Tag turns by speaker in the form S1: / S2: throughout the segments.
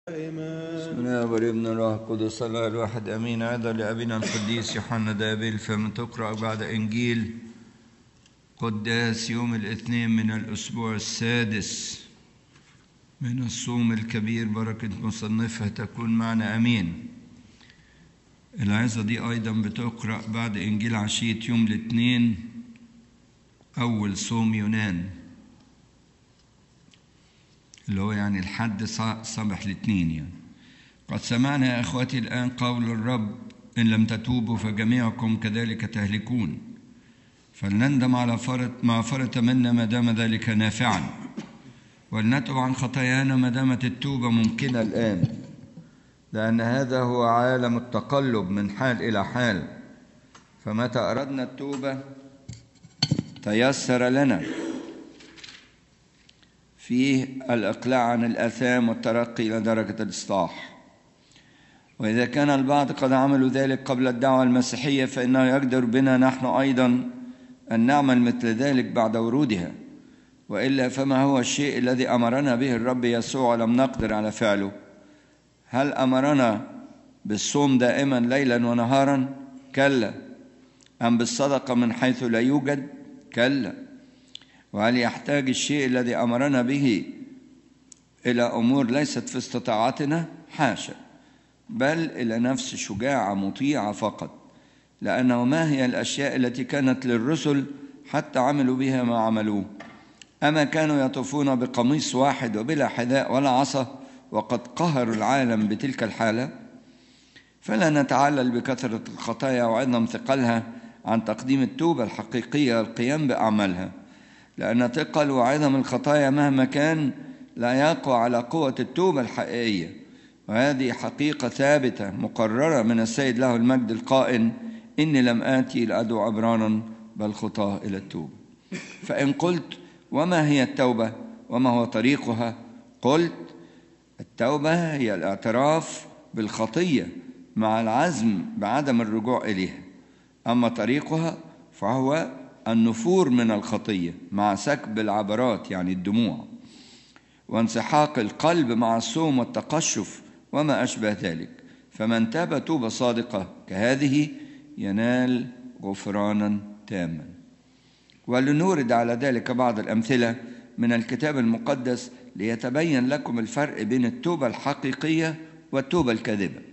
S1: بسم الله والابن والروح القدس الله الواحد امين. عظة لابينا القديس يوحنا دابيل فمن تقرأ بعد انجيل قداس يوم الاثنين من الاسبوع السادس من الصوم الكبير. بركة مصنفها تكون معنا امين. العظة دي ايضا بتقرأ بعد انجيل عشية يوم الاثنين اول صوم يونان، اللي هو يعني الحد صبح الاثنين. يعني قد سمعنا يا اخوتي الان قول الرب ان لم تتوبوا فجميعكم كذلك تهلكون، فلنندم على ما فرط منا ما دام ذلك نافعا، ولنتب عن خطايانا ما دامت التوبه ممكنه الان، لان هذا هو عالم التقلب من حال الى حال، فمتى اردنا التوبه تيسر لنا فيه الإقلاع عن الآثام والترقي إلى درجة الإصلاح. وإذا كان البعض قد عملوا ذلك قبل الدعوة المسيحية فإنه يقدر بنا نحن أيضا أن نعمل مثل ذلك بعد ورودها، وإلا فما هو الشيء الذي أمرنا به الرب يسوع ولم نقدر على فعله؟ هل أمرنا بالصوم دائما ليلا ونهارا؟ كلا. أم بالصدقة من حيث لا يوجد؟ كلا. وهل يحتاج الشيء الذي أمرنا به إلى أمور ليست في استطاعتنا؟ حاشا، بل إلى نفس شجاعة مطيعة فقط، لأنه ما هي الأشياء التي كانت للرسل حتى عملوا بها ما عملوه؟ أما كانوا يطوفون بقميص واحد وبلا حذاء ولا عصا وقد قهروا العالم بتلك الحالة؟ فلا نتعلل بكثرة الخطايا وعظم ثقلها عن تقديم التوبة الحقيقية والقيام بأعمالها، لأن ثقل وعظم الخطايا مهما كان لا يقوى على قوة التوبة الحقيقية. وهذه حقيقة ثابتة مقررة من السيد له المجد القائل إني لم آتي لأدعو عبرانا بل خطاة إلى التوبة. فإن قلت وما هي التوبة وما هو طريقها؟ قلت التوبة هي الاعتراف بالخطية مع العزم بعدم الرجوع إليها، أما طريقها فهو النفور من الخطية مع سكب العبرات يعني الدموع، وانسحاق القلب مع الصوم والتقشف وما أشبه ذلك. فمن تاب توبة صادقة كهذه ينال غفرانا تاما. ولنورد على ذلك بعض الأمثلة من الكتاب المقدس ليتبين لكم الفرق بين التوبة الحقيقية والتوبة الكاذبة.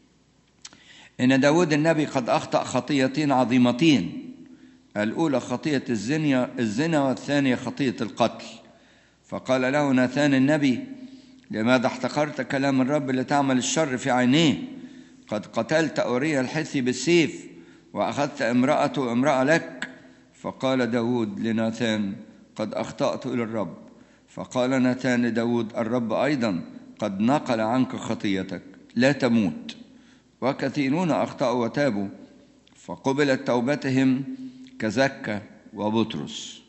S1: إن داود النبي قد أخطأ خطيتين عظيمتين، الأولى خطية الزنا والثانية خطية القتل. فقال له ناثان النبي لماذا احتقرت كلام الرب لتعمل الشر في عينيه؟ قد قتلت أوريا الحثي بالسيف وأخذت امرأة لك. فقال داود لناثان قد أخطأت إلى الرب. فقال ناثان لداود الرب أيضا قد نقل عنك خطيتك، لا تموت. وكثيرون أخطأوا وتابوا فقبلت توبتهم كزكا وبطرس.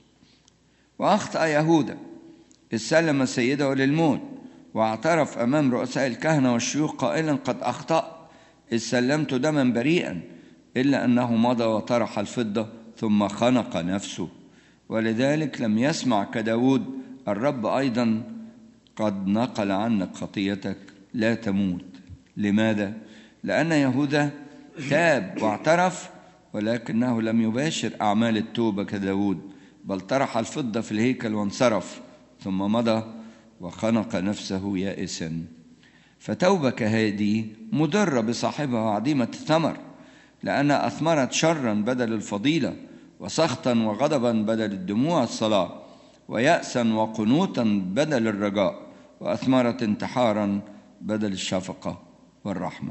S1: وأخطأ يهوذا إذ سلم سيده للموت واعترف أمام رؤساء الكهنة والشيوخ قائلا قد أخطأ إذ سلمت دما بريئا، إلا أنه مضى وطرح الفضة ثم خنق نفسه. ولذلك لم يسمع كداود الرب أيضا قد نقل عنك خطيتك، لا تموت. لماذا؟ لأن يهوذا تاب واعترف ولكنه لم يباشر أعمال التوبة كداود، بل طرح الفضة في الهيكل وانصرف ثم مضى وخنق نفسه يائسا. فتوبة كهذه مضرة بصاحبها وعديمة الثمر، لأنها أثمرت شرا بدل الفضيلة، وسخطا وغضبا بدل الدموع الصلاة، ويأسا وقنوطا بدل الرجاء، وأثمرت انتحارا بدل الشفقة والرحمة.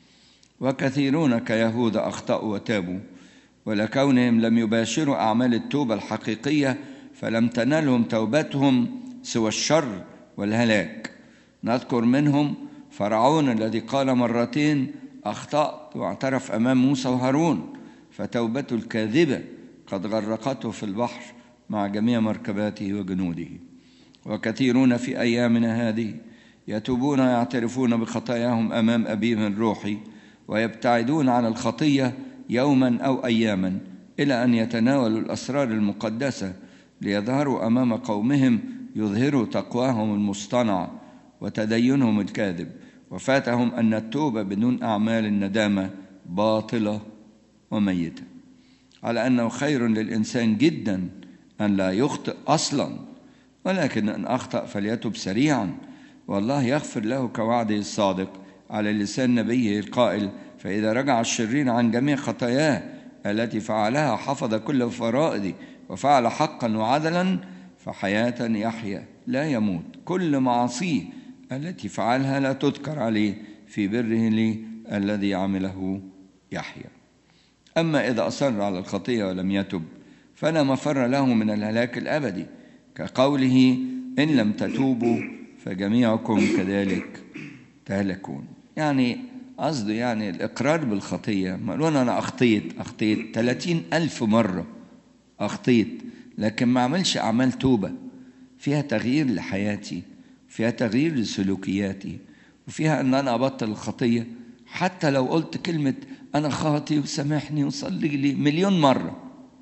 S1: وكثيرون كيهوذا أخطأوا وتابوا، ولكونهم لم يباشروا أعمال التوبة الحقيقية فلم تنالهم توبتهم سوى الشر والهلاك. نذكر منهم فرعون الذي قال مرتين أخطأت واعترف أمام موسى وهارون، فتوبته الكاذبة قد غرقته في البحر مع جميع مركباته وجنوده. وكثيرون في أيامنا هذه يتوبون ويعترفون بخطاياهم أمام أبيهم الروحي ويبتعدون عن الخطية يوما أو أياما إلى أن يتناولوا الأسرار المقدسة ليظهروا أمام قومهم يظهروا تقواهم المصطنع وتدينهم الكاذب، وفاتهم أن التوبة بدون أعمال الندامة باطلة وميتة، على أنه خير للإنسان جدا أن لا يخطئ أصلا، ولكن إن أخطأ فليتب سريعا، والله يغفر له كوعده الصادق على لسان نبيه القائل: فإذا رجع الشرير عن جميع خطاياه التي فعلها حفظ كل فرائضي وفعل حقا وعدلا فحياة يحيا لا يموت، كل معاصيه التي فعلها لا تذكر عليه، في بره لي الذي عمله يحيا. أما إذا أصر على الخطية ولم يتب فلا مفر له من الهلاك الأبدي، كقوله: إن لم تتوبوا فجميعكم كذلك تهلكون. يعني قصده يعني الإقرار بالخطية. ما قالوا أنا أخطيت 30,000 مرة أخطيت، لكن ما عملش أعمال توبة فيها تغيير لحياتي، فيها تغيير لسلوكياتي، وفيها أن أنا أبطل الخطية. حتى لو قلت كلمة أنا خاطي وسامحني وصلي لي 1,000,000 مرة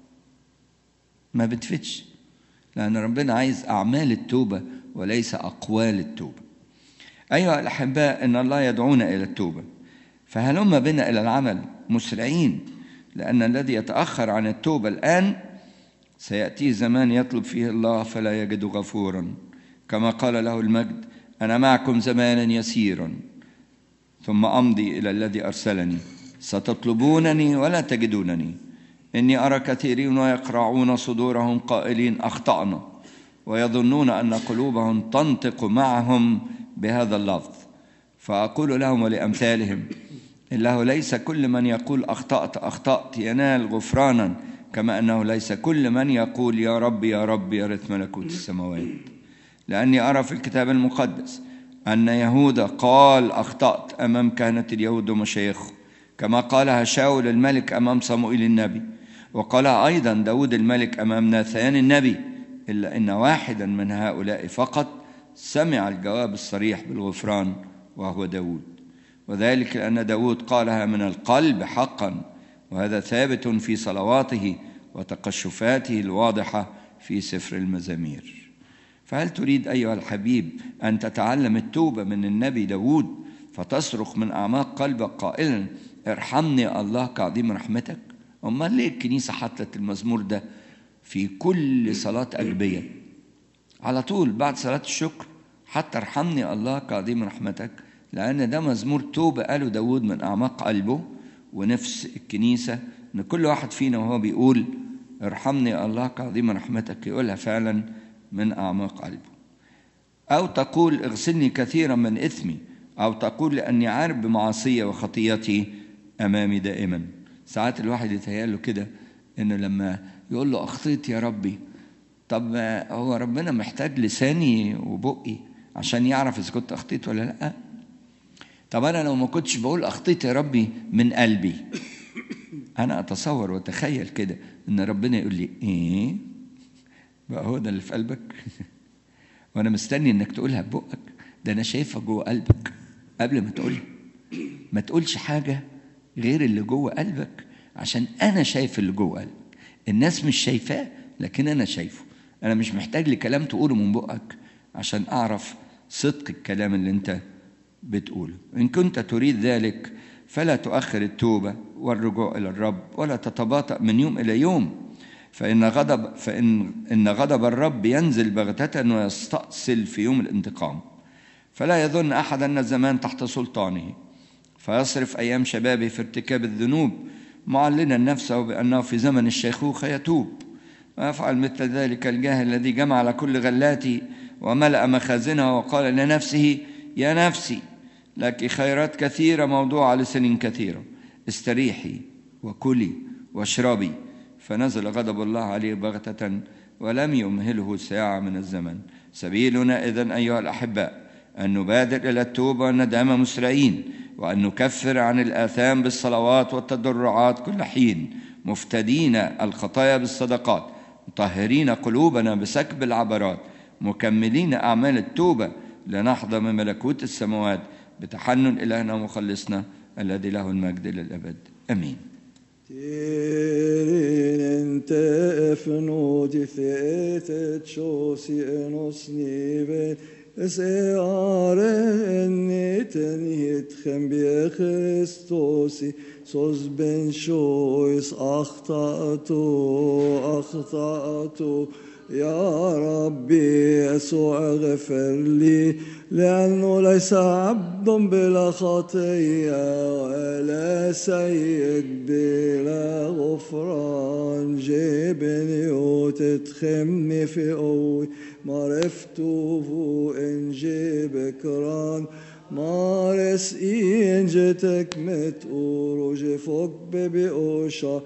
S1: ما بتفتش، لأن ربنا عايز أعمال التوبة وليس أقوال التوبة. أيها الأحباء، إن الله يدعونا إلى التوبة، فهلم بنا إلى العمل مسرعين، لأن الذي يتأخر عن التوبة الآن سيأتيه زمان يطلب فيه الله فلا يجد غفورا، كما قال له المجد: أنا معكم زمانا يسيرا ثم أمضي إلى الذي أرسلني، ستطلبونني ولا تجدونني، إني أرى كثيرين ويقرعون صدورهم قائلين أخطأنا، ويظنون أن قلوبهم تنطق معهم بهذا اللفظ. فأقول لهم ولأمثالهم: إنه ليس كل من يقول أخطأت ينال غفرانا، كما أنه ليس كل من يقول يا رب يا رب يرث ملكوت السماوات. لأني أرى في الكتاب المقدس أن يهوذا قال أخطأت أمام كهنة اليهود ومشايخه، كما قالها شاول الملك أمام صموئيل النبي، وقالها أيضا داود الملك أمام ناثان النبي، إلا أن واحدا من هؤلاء فقط سمع الجواب الصريح بالغفران، وهو داود، وذلك لأن داود قالها من القلب حقا، وهذا ثابت في صلواته وتقشفاته الواضحة في سفر المزامير. فهل تريد أيها الحبيب أن تتعلم التوبة من النبي داود، فتصرخ من أعماق قلبك قائلا: ارحمني الله كعظيم رحمتك؟ أمال ليه الكنيسة حطت المزمور ده في كل صلاة أجبية على طول بعد صلاة الشكر؟ حتى ارحمني الله كعظيم رحمتك، لأن ده مزمور توبة قاله داود من أعماق قلبه. ونفس الكنيسة إن كل واحد فينا وهو بيقول ارحمني الله كعظيم رحمتك يقولها فعلا من أعماق قلبه. أو تقول اغسلني كثيرا من إثمي، أو تقول لأني عارف بمعاصية وخطيتي أمامي دائما. ساعات الواحد يتهيأله كده إنه لما يقول له أخطيت يا ربي، طب هو ربنا محتاج لساني وبقي عشان يعرف إذا كنت أخطيت ولا لأ؟ طب أنا لو ما كنتش بقول أخطيت يا ربي من قلبي، أنا أتصور وأتخيل كده إن ربنا يقول لي إيه بقى هو ده اللي في قلبك؟ وأنا مستني إنك تقولها ببقك، ده أنا شايفها جوه قلبك قبل ما تقولها. ما تقولش حاجة غير اللي جوه قلبك، عشان أنا شايف اللي جوه قلبك. الناس مش شايفاه لكن أنا شايفه. أنا مش محتاج لكلام تقوله من بقك عشان أعرف صدق الكلام اللي أنت بتقوله. إن كنت تريد ذلك فلا تؤخر التوبة والرجوع إلى الرب، ولا تتباطأ من يوم إلى يوم، فإن غضب الرب ينزل بغتة ويستأصل في يوم الانتقام. فلا يظن أحد أن الزمان تحت سلطانه، فيصرف أيام شبابه في ارتكاب الذنوب، معلنا نفسه بأنه في زمن الشيخوخة يتوب، ويفعل مثل ذلك الجاهل الذي جمع على كل غلاته وملأ مخازنه وقال لنفسه: يا نفسي لك خيرات كثيرة موضوعة لسنين كثيرة، استريحي وكلي واشربي. فنزل غضب الله عليه بغتة ولم يمهله ساعة من الزمن. سبيلنا إذن أيها الأحباء أن نبادر إلى التوبة والندامة مسرعين، وأن نكفر عن الآثام بالصلوات والتضرعات كل حين، مفتدين الخطايا بالصدقات، مطهرين قلوبنا بسكب العبرات، مكملين أعمال التوبة لنحظى من ملكوت السماوات بتحنن إلهنا ومخلصنا الذي له المجد للأبد. أمين.
S2: Searen tenhitchem bie Christosi, sos ben shois achtatu, يا ربي يسوع اغفر لي لأنه ليس عبد بلا خطية ولا سيد بلا غفران جبني وتتخمني في قوي معرفته إن بكران مارس إنجتك متقور وجفوك ببقوشا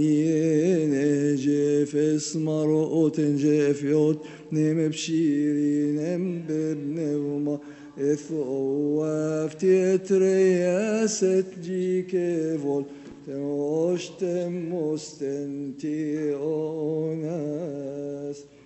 S2: ينجي في اسمر تنجي في يوت نم بشيري نم ببنوما إثقوا ترياست جي كيفول تنوش تموستنتي أوناس